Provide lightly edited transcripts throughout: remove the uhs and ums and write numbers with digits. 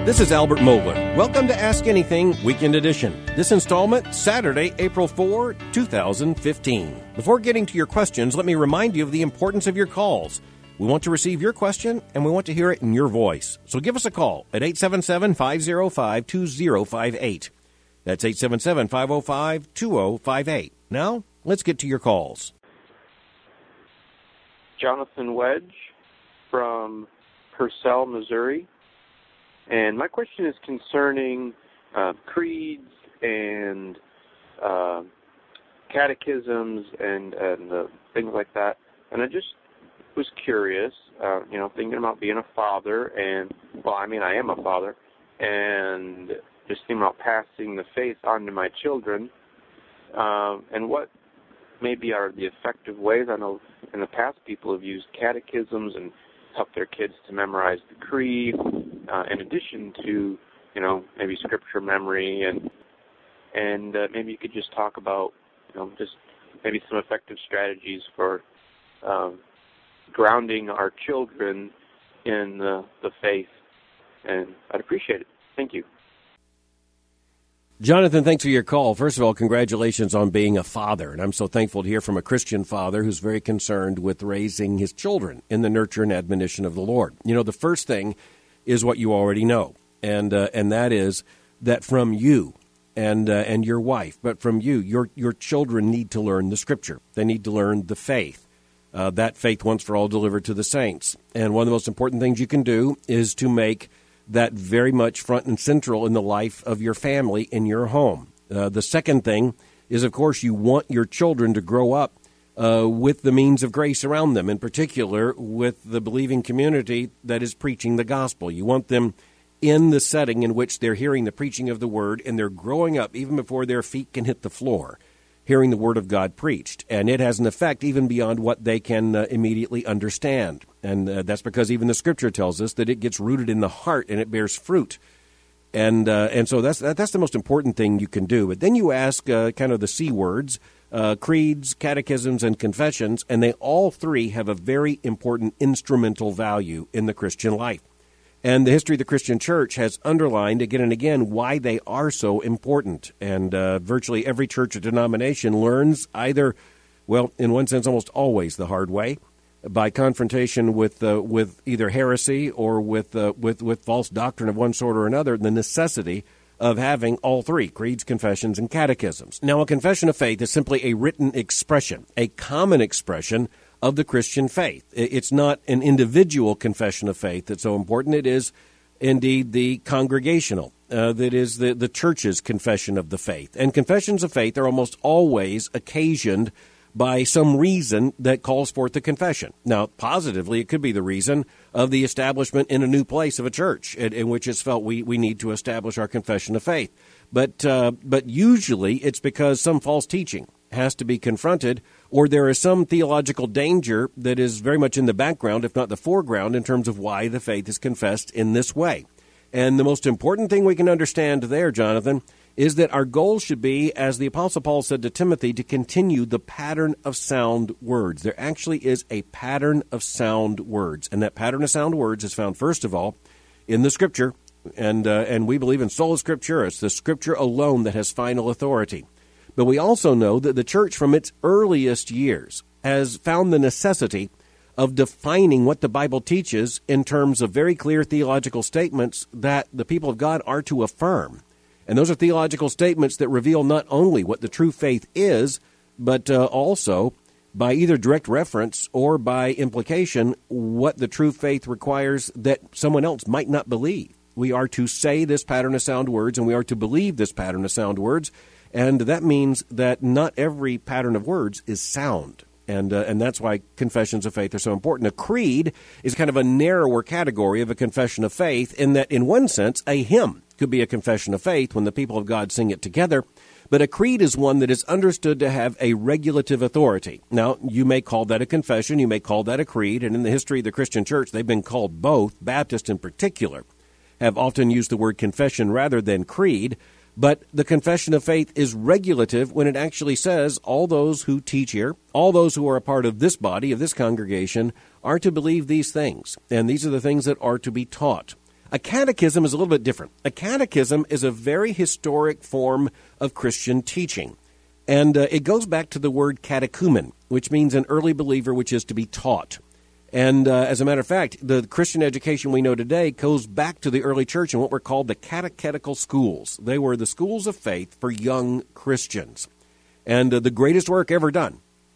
This is Albert Mohler. Welcome to Ask Anything Weekend Edition. This installment, Saturday, April 4, 2015. Before getting to your questions, let me remind you of the importance of your calls. We want to receive your question, and we want to hear it in your voice. So give us a call at 877-505-2058. That's 877-505-2058. Now, let's get to your calls. Jonathan Wedge from Purcell, Missouri. And my question is concerning creeds and catechisms and things like that. And I just was curious, thinking about being a father, and, I am a father, and just thinking about passing the faith on to my children, and what maybe are the effective ways. I know in the past people have used catechisms and helped their kids to memorize the creed, in addition to, maybe scripture memory, and maybe you could just talk about, just maybe some effective strategies for grounding our children in the faith, and I'd appreciate it. Thank you. Jonathan, thanks for your call. First of all, congratulations on being a father, and I'm so thankful to hear from a Christian father who's very concerned with raising his children in the nurture and admonition of the Lord. The first thing is what you already know, and that is that from you and your wife, but from you, your children need to learn the Scripture. They need to learn the faith. That faith once for all delivered to the saints. And one of the most important things you can do is to make that very much front and central in the life of your family in your home. The second thing is, of course, you want your children to grow up with the means of grace around them, in particular with the believing community that is preaching the gospel. You want them in the setting in which they're hearing the preaching of the word, and they're growing up even before their feet can hit the floor, hearing the word of God preached. And it has an effect even beyond what they can immediately understand. And that's because even the Scripture tells us that it gets rooted in the heart and it bears fruit. And so that's the most important thing you can do. But then you ask kind of the C words, creeds, catechisms, and confessions, and they all three have a very important instrumental value in the Christian life. And the history of the Christian church has underlined again and again why they are so important. And virtually every church or denomination learns either, in one sense, almost always the hard way, by confrontation with either heresy or with false doctrine of one sort or another, the necessity of having all three, creeds, confessions, and catechisms. Now, a confession of faith is simply a written expression, a common expression of the Christian faith. It's not an individual confession of faith that's so important. It is indeed the congregational, that is the church's confession of the faith. And confessions of faith are almost always occasioned by some reason that calls forth the confession. Now, positively, it could be the reason of the establishment in a new place of a church in which it's felt we need to establish our confession of faith. But usually it's because some false teaching has to be confronted, or there is some theological danger that is very much in the background, if not the foreground, in terms of why the faith is confessed in this way. And the most important thing we can understand there, Jonathan, is that our goal should be, as the Apostle Paul said to Timothy, to continue the pattern of sound words. There actually is a pattern of sound words, and that pattern of sound words is found, first of all, in the Scripture, and we believe in sola scriptura. It's the Scripture alone that has final authority. But we also know that the church from its earliest years has found the necessity of defining what the Bible teaches in terms of very clear theological statements that the people of God are to affirm. And those are theological statements that reveal not only what the true faith is, but also, by either direct reference or by implication, what the true faith requires that someone else might not believe. We are to say this pattern of sound words, and we are to believe this pattern of sound words, and that means that not every pattern of words is sound. And that's why confessions of faith are so important. A creed is kind of a narrower category of a confession of faith, in that, in one sense, a hymn could be a confession of faith when the people of God sing it together. But a creed is one that is understood to have a regulative authority. Now, you may call that a confession, you may call that a creed, and in the history of the Christian church, they've been called both. Baptists in particular have often used the word confession rather than creed. But the confession of faith is regulative when it actually says all those who teach here, all those who are a part of this body, of this congregation, are to believe these things. And these are the things that are to be taught. A catechism is a little bit different. A catechism is a very historic form of Christian teaching. And it goes back to the word catechumen, which means an early believer, which is to be taught. And as a matter of fact, the Christian education we know today goes back to the early church and what were called the catechetical schools. They were the schools of faith for young Christians. And the greatest work ever done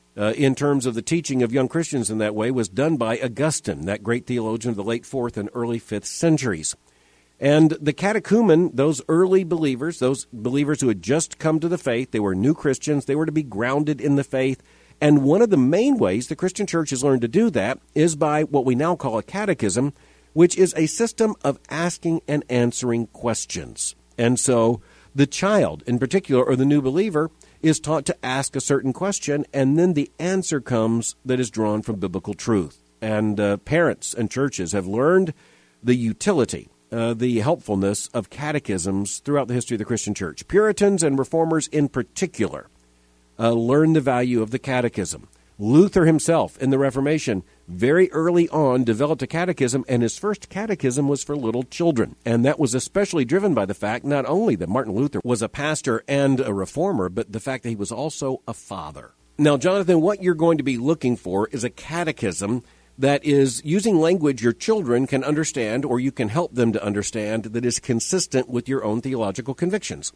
in terms of the teaching of young Christians in that way was done by Augustine, that great theologian of the late 4th and early 5th centuries. And the catechumen, those early believers, those believers who had just come to the faith, they were new Christians, they were to be grounded in the faith. And one of the main ways the Christian church has learned to do that is by what we now call a catechism, which is a system of asking and answering questions. And so the child, in particular, or the new believer, is taught to ask a certain question, and then the answer comes that is drawn from biblical truth. And parents and churches have learned the utility, the helpfulness of catechisms throughout the history of the Christian church. Puritans and reformers in particular learned the value of the catechism. Luther himself in the Reformation very early on developed a catechism, and his first catechism was for little children. And that was especially driven by the fact not only that Martin Luther was a pastor and a reformer, but the fact that he was also a father. Now, Jonathan, what you're going to be looking for is a catechism that is using language your children can understand, or you can help them to understand, that is consistent with your own theological convictions.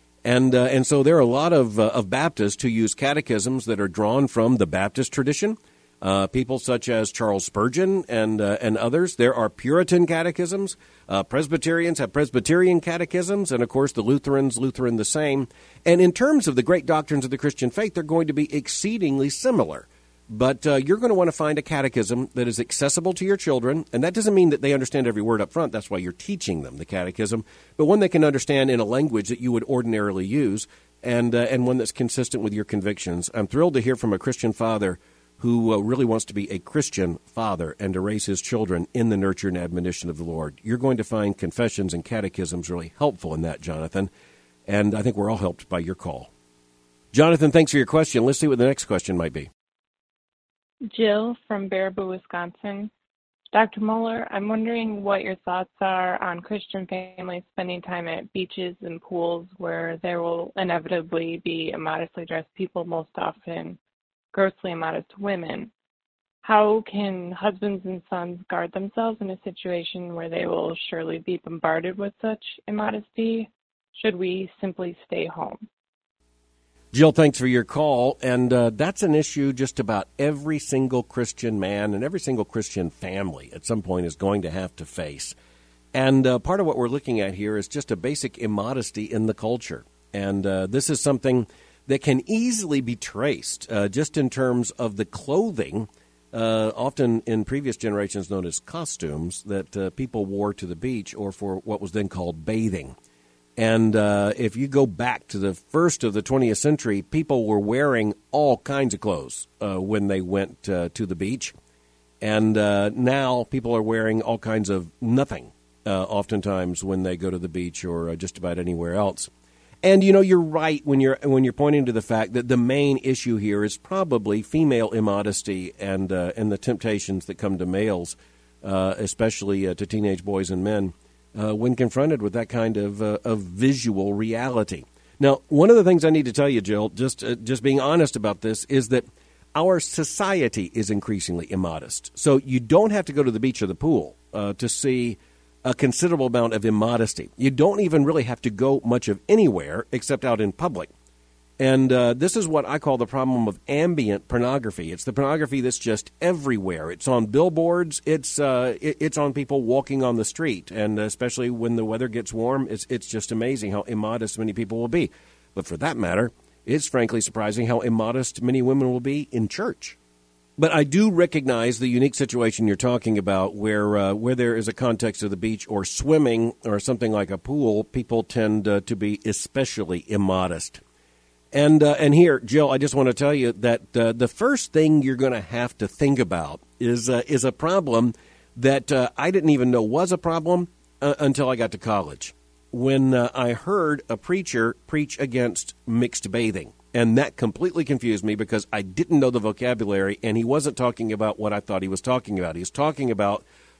And so there are a lot of Baptists who use catechisms that are drawn from the Baptist tradition, people such as Charles Spurgeon and others. There are Puritan catechisms. Presbyterians have Presbyterian catechisms, and, of course, the Lutherans, Lutheran the same. And in terms of the great doctrines of the Christian faith, they're going to be exceedingly similar. But you're going to want to find a catechism that is accessible to your children, and that doesn't mean that they understand every word up front. That's why you're teaching them the catechism, but one they can understand in a language that you would ordinarily use, and one that's consistent with your convictions. I'm thrilled to hear from a Christian father who really wants to be a Christian father and to raise his children in the nurture and admonition of the Lord. You're going to find confessions and catechisms really helpful in that, Jonathan, and I think we're all helped by your call. Jonathan, thanks for your question. Let's see what the next question might be. Jill from Baraboo, Wisconsin. Dr. Mohler, I'm wondering what your thoughts are on Christian families spending time at beaches and pools where there will inevitably be immodestly dressed people, most often grossly immodest women. How can husbands and sons guard themselves in a situation where they will surely be bombarded with such immodesty? Should we simply stay home? Jill, thanks for your call, and that's an issue just about every single Christian man and every single Christian family at some point is going to have to face. And part of what we're looking at here is just a basic immodesty in the culture. And this is something that can easily be traced just in terms of the clothing, often in previous generations known as costumes, that people wore to the beach or for what was then called bathing. And if you go back to the first of the 20th century, people were wearing all kinds of clothes when they went to the beach. And now people are wearing all kinds of nothing, oftentimes when they go to the beach or just about anywhere else. And, you know, you're right when you're pointing to the fact that the main issue here is probably female immodesty and the temptations that come to males, especially to teenage boys and men. When confronted with that kind of visual reality. Now, one of the things I need to tell you, Jill, just being honest about this, is that our society is increasingly immodest. So you don't have to go to the beach or the pool to see a considerable amount of immodesty. You don't even really have to go much of anywhere except out in public. And this is what I call the problem of ambient pornography. It's the pornography that's just everywhere. It's on billboards. It's on people walking on the street. And especially when the weather gets warm, it's just amazing how immodest many people will be. But for that matter, it's frankly surprising how immodest many women will be in church. But I do recognize the unique situation you're talking about where there is a context of the beach or swimming or something like a pool, people tend to be especially immodest. And here, Jill, I just want to tell you that the first thing you're going to have to think about is a problem that I didn't even know was a problem until I got to college, when I heard a preacher preach against mixed bathing. And that completely confused me because I didn't know the vocabulary, and he wasn't talking about what I thought he was talking about. He was talking about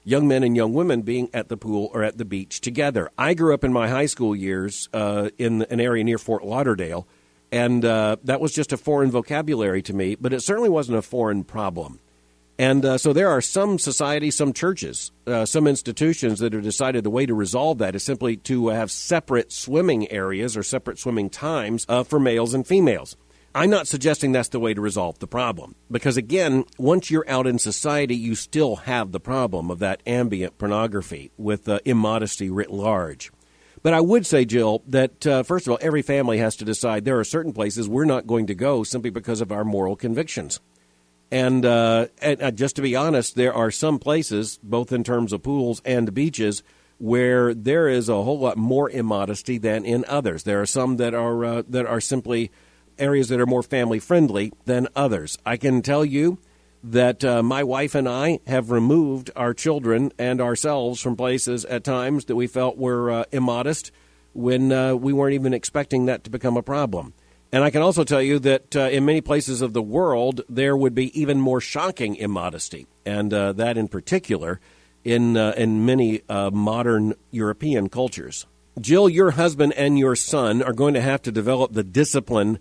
young men and young women being at the pool or at the beach together. I grew up in my high school years in an area near Fort Lauderdale, and that was just a foreign vocabulary to me, but it certainly wasn't a foreign problem. And so there are some societies, some churches, some institutions that have decided the way to resolve that is simply to have separate swimming areas or separate swimming times for males and females. I'm not suggesting that's the way to resolve the problem because, again, once you're out in society, you still have the problem of that ambient pornography with immodesty writ large. But I would say, Jill, that, first of all, every family has to decide there are certain places we're not going to go simply because of our moral convictions. And just to be honest, there are some places, both in terms of pools and beaches, where there is a whole lot more immodesty than in others. There are some that are simply areas that are more family-friendly than others. I can tell you that my wife and I have removed our children and ourselves from places at times that we felt were immodest when we weren't even expecting that to become a problem. And I can also tell you that in many places of the world, there would be even more shocking immodesty, and that in particular in many modern European cultures. Jill, your husband and your son are going to have to develop the discipline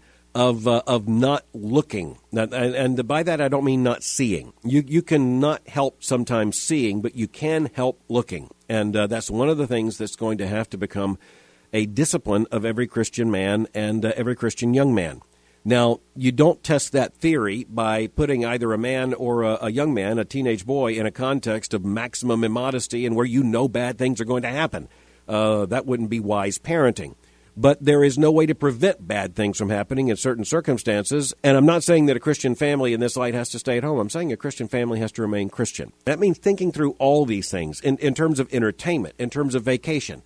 of not looking. And by that, I don't mean not seeing. You can not help sometimes seeing, but you can help looking. And that's one of the things that's going to have to become a discipline of every Christian man and every Christian young man. Now, you don't test that theory by putting either a man or a young man, a teenage boy, in a context of maximum immodesty and where you know bad things are going to happen. That wouldn't be wise parenting. But there is no way to prevent bad things from happening in certain circumstances. And I'm not saying that a Christian family in this light has to stay at home. I'm saying a Christian family has to remain Christian. That means thinking through all these things in terms of entertainment, in terms of vacation,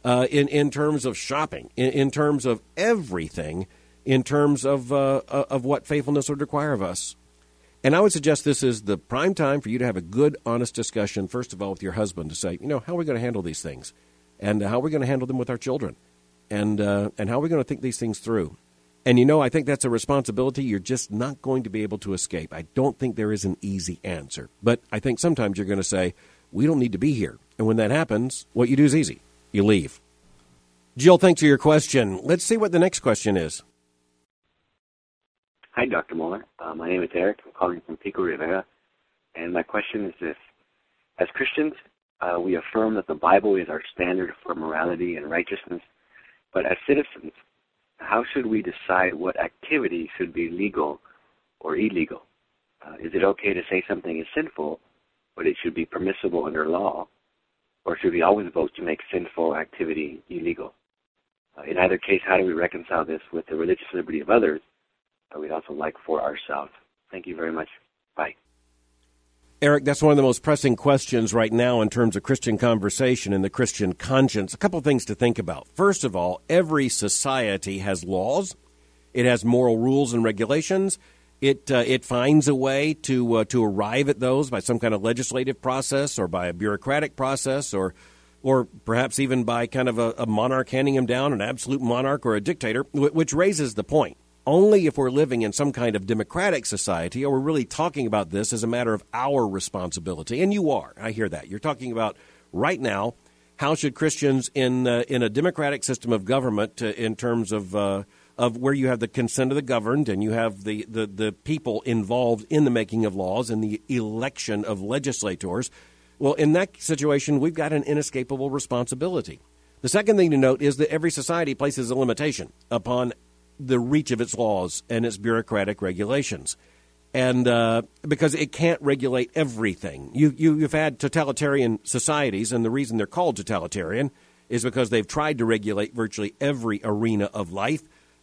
in terms of shopping, in terms of everything, in terms of what faithfulness would require of us. And I would suggest this is the prime time for you to have a good, honest discussion, first of all, with your husband to say, how are we going to handle these things? And how are we going to handle them with our children? And how are we going to think these things through? And, I think that's a responsibility you're just not going to be able to escape. I don't think there is an easy answer. But I think sometimes you're going to say, we don't need to be here. And when that happens, what you do is easy. You leave. Jill, thanks for your question. Let's see what the next question is. Hi, Dr. Moeller. My name is Eric. I'm calling from Pico Rivera. And my question is this. As Christians, we affirm that the Bible is our standard for morality and righteousness. But as citizens, how should we decide what activity should be legal or illegal? Is it okay to say something is sinful, but it should be permissible under law? Or should we always vote to make sinful activity illegal? In either case, how do we reconcile this with the religious liberty of others that we'd also like for ourselves? Thank you very much. Bye. Eric, that's one of the most pressing questions right now in terms of Christian conversation and the Christian conscience. A couple of things to think about. First of all, every society has laws. It has moral rules and regulations. It finds a way to arrive at those by some kind of legislative process or by a bureaucratic process or perhaps even by kind of a monarch handing him down, an absolute monarch or a dictator, which raises the point. Only if we're living in some kind of democratic society are we really talking about this as a matter of our responsibility. And you are. I hear that. You're talking about right now, how should Christians in a democratic system of government in terms of where you have the consent of the governed and you have the people involved in the making of laws and the election of legislators. Well, in that situation, we've got an inescapable responsibility. The second thing to note is that every society places a limitation upon the reach of its laws and its bureaucratic regulations. And because it can't regulate everything. You've had totalitarian societies, and the reason they're called totalitarian is because they've tried to regulate virtually every arena of life.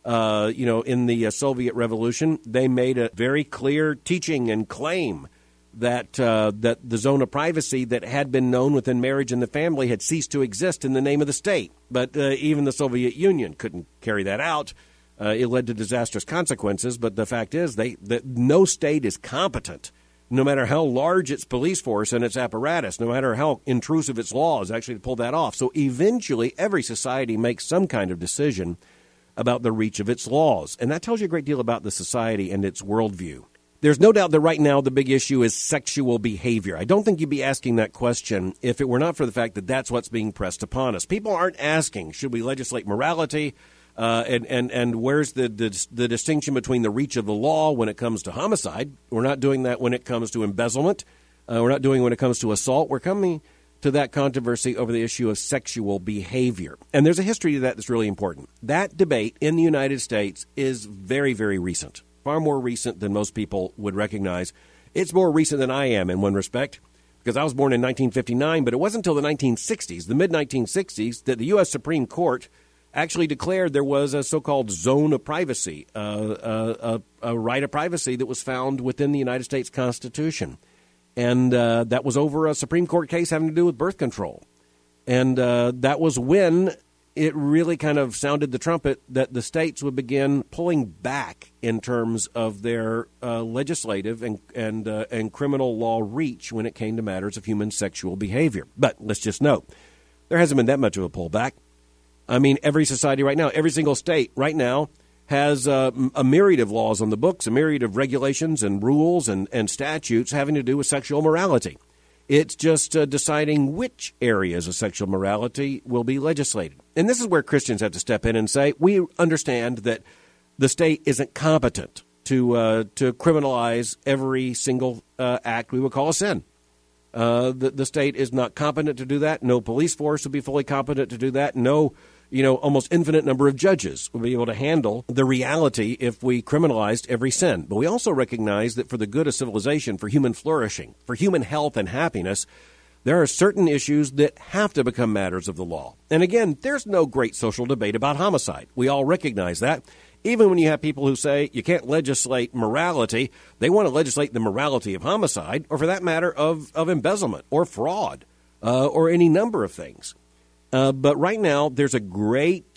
In the Soviet Revolution, they made a very clear teaching and claim that the zone of privacy that had been known within marriage and the family had ceased to exist in the name of the state. But even the Soviet Union couldn't carry that out. It led to disastrous consequences, but the fact is that no state is competent, no matter how large its police force and its apparatus, no matter how intrusive its laws, actually to pull that off. So eventually, every society makes some kind of decision about the reach of its laws, and that tells you a great deal about the society and its worldview. There's no doubt that right now the big issue is sexual behavior. I don't think you'd be asking that question if it were not for the fact that that's what's being pressed upon us. People aren't asking, should we legislate morality? And where's the distinction between the reach of the law when it comes to homicide? We're not doing that when it comes to embezzlement. We're not doing it when it comes to assault. We're coming to that controversy over the issue of sexual behavior. And there's a history to that that's really important. That debate in the United States is very, very recent, far more recent than most people would recognize. It's more recent than I am in one respect, because I was born in 1959, but it wasn't until the 1960s, the mid-1960s, that the U.S. Supreme Court actually declared there was a so-called zone of privacy, a right of privacy that was found within the United States Constitution. And that was over a Supreme Court case having to do with birth control. And that was when it really kind of sounded the trumpet that the states would begin pulling back in terms of their legislative and criminal law reach when it came to matters of human sexual behavior. But let's just note, there hasn't been that much of a pullback. I mean, every society right now, every single state right now has a myriad of laws on the books, a myriad of regulations and rules and statutes having to do with sexual morality. It's just deciding which areas of sexual morality will be legislated. And this is where Christians have to step in and say, we understand that the state isn't competent to criminalize every single act we would call a sin. The state is not competent to do that. No police force would be fully competent to do that. No, almost infinite number of judges will be able to handle the reality if we criminalized every sin. But we also recognize that for the good of civilization, for human flourishing, for human health and happiness, there are certain issues that have to become matters of the law. And again, there's no great social debate about homicide. We all recognize that. Even when you have people who say you can't legislate morality, they want to legislate the morality of homicide, or for that matter, of embezzlement or fraud or any number of things. But right now, there's a great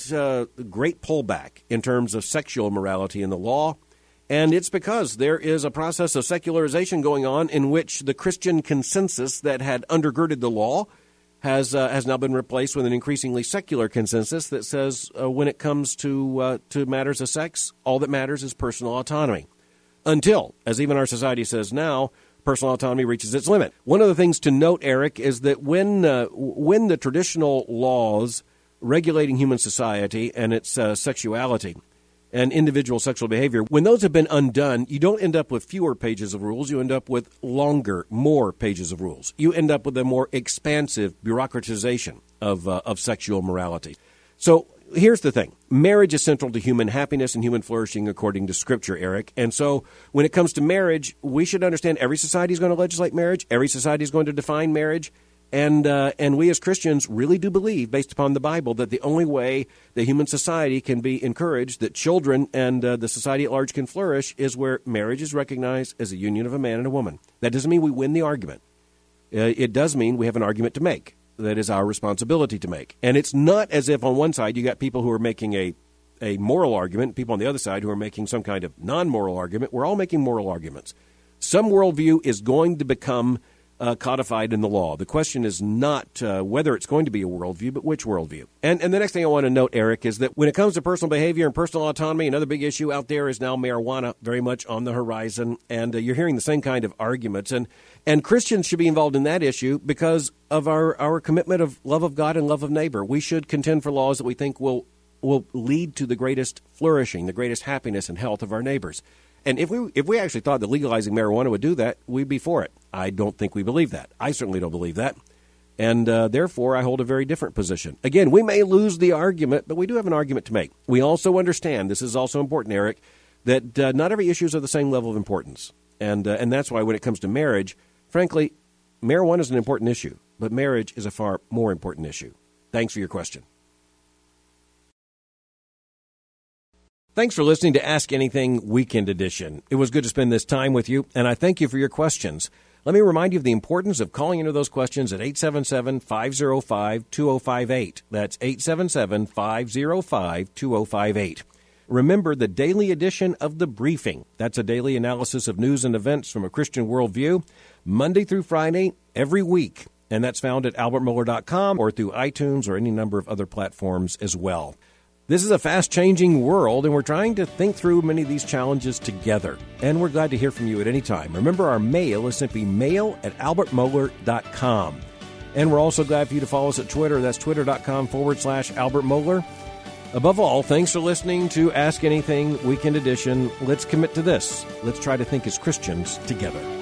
pullback in terms of sexual morality in the law, and it's because there is a process of secularization going on in which the Christian consensus that had undergirded the law has now been replaced with an increasingly secular consensus that says when it comes to matters of sex, all that matters is personal autonomy. Until, as even our society says now, personal autonomy reaches its limit. One of the things to note, Eric, is that when the traditional laws regulating human society and its sexuality and individual sexual behavior, when those have been undone, you don't end up with fewer pages of rules. You end up with more pages of rules. You end up with a more expansive bureaucratization of sexual morality. So here's the thing. Marriage is central to human happiness and human flourishing according to Scripture, Eric. And so when it comes to marriage, we should understand every society is going to legislate marriage. Every society is going to define marriage. And we as Christians really do believe, based upon the Bible, that the only way that human society can be encouraged, that children and the society at large can flourish, is where marriage is recognized as a union of a man and a woman. That doesn't mean we win the argument. It does mean we have an argument to make. That is our responsibility to make. And it's not as if on one side you got people who are making a moral argument, people on the other side who are making some kind of non-moral argument. We're all making moral arguments. Some worldview is going to become codified in the law. The question is not whether it's going to be a worldview, but which worldview. And the next thing I want to note, Eric, is that when it comes to personal behavior and personal autonomy, another big issue out there is now marijuana, very much on the horizon. And you're hearing the same kind of arguments. And Christians should be involved in that issue because of our commitment of love of God and love of neighbor. We should contend for laws that we think will lead to the greatest flourishing, the greatest happiness and health of our neighbors. And if we actually thought that legalizing marijuana would do that, we'd be for it. I don't think we believe that. I certainly don't believe that. And therefore, I hold a very different position. Again, we may lose the argument, but we do have an argument to make. We also understand, this is also important, Eric, that not every issue is of the same level of importance. And that's why when it comes to marriage, frankly, marijuana is an important issue, but marriage is a far more important issue. Thanks for your question. Thanks for listening to Ask Anything Weekend Edition. It was good to spend this time with you, and I thank you for your questions. Let me remind you of the importance of calling into those questions at 877-505-2058. That's 877-505-2058. Remember the daily edition of The Briefing. That's a daily analysis of news and events from a Christian worldview, Monday through Friday, every week. And that's found at albertmohler.com or through iTunes or any number of other platforms as well. This is a fast-changing world, and we're trying to think through many of these challenges together. And we're glad to hear from you at any time. Remember, our mail is simply mail@albertmohler.com. And we're also glad for you to follow us at Twitter. That's twitter.com/Albert Mohler. Above all, thanks for listening to Ask Anything Weekend Edition. Let's commit to this. Let's try to think as Christians together.